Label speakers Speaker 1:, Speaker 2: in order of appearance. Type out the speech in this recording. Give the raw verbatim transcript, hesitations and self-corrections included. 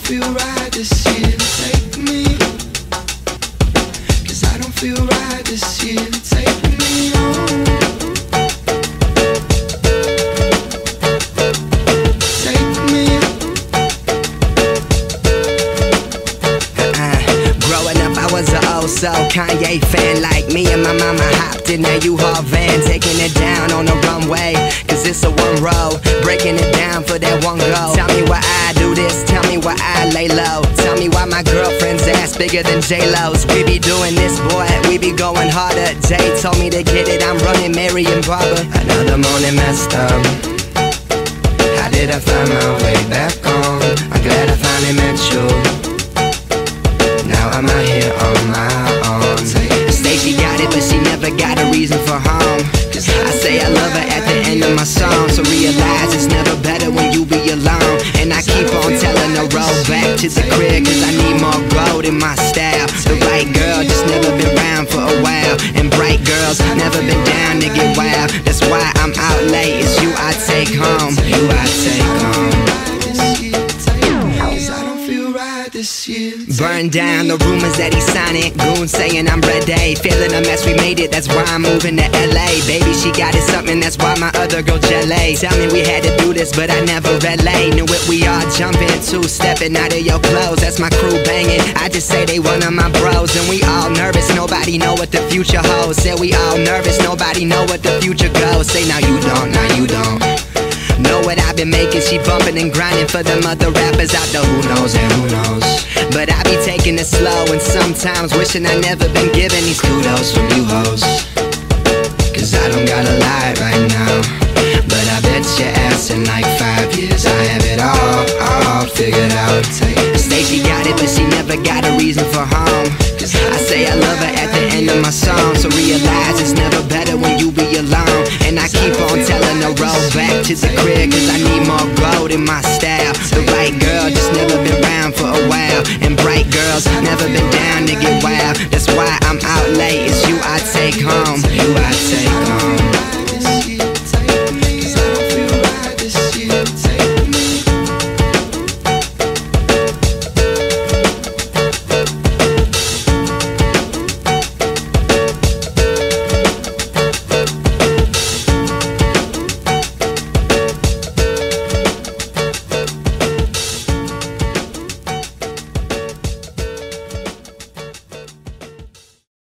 Speaker 1: feel right this year. Take me, 'cause I don't feel right this year. Take me home. Take me.
Speaker 2: Uh, growing up, I was a oh so Kanye fan. Like me and my mama hopped in a U-Haul van, taking it down on the runway, 'cause it's a one row, breaking it down for that one go. Tell me why I do this, tell me why I lay low. Tell me why my girlfriend's ass bigger than J-Lo's. We be doing this, boy, we be going harder. Jay told me to get it, I'm running Marion Barber. Another morning messed up. How did I find my way back home? I'm glad I finally met you. Now I'm out here on my own. Say she got it, but she never got a reason for home. I say I love her at the end of my song, so realize it's never better when you be alone. And I keep on telling her roll back to the crib, 'cause I need more gold in my style. The right girl just never been around for a while, and bright girls never been down to get wild. That's why I'm out late, it's you I take home. You I take home.
Speaker 1: This year.
Speaker 2: Burn down the rumors that he's signing. Goons saying I'm ready. Feeling a mess, we made it, that's why I'm moving to L A. Baby, she got it something, that's why my other girl jelly. Tell me we had to do this, but I never relay. Knew it, we all jumping, two stepping out of your clothes. That's my crew banging. I just say they one of my bros, and we all nervous. Nobody know what the future holds. Say we all nervous, nobody know what the future goes. Say now you don't, now you don't know what I've been making. She bumping and grinding for them other rappers out there. Who knows and who knows? But I be taking it slow, and sometimes wishing I never been given these kudos from you hoes. 'Cause I don't got a lot right now, but I bet your ass in like five years I have it all, all figured out. Stacey got it, but she never got a reason for home. I say I love her at the end of my song, so realize it's never better when you be alone. And I keep on telling her roll back to the crib, 'cause I need more gold in my style. The right girl just never been around for a while, and bright girls never been down to get wild. That's why I'm out late, it's you I take home. You I take home.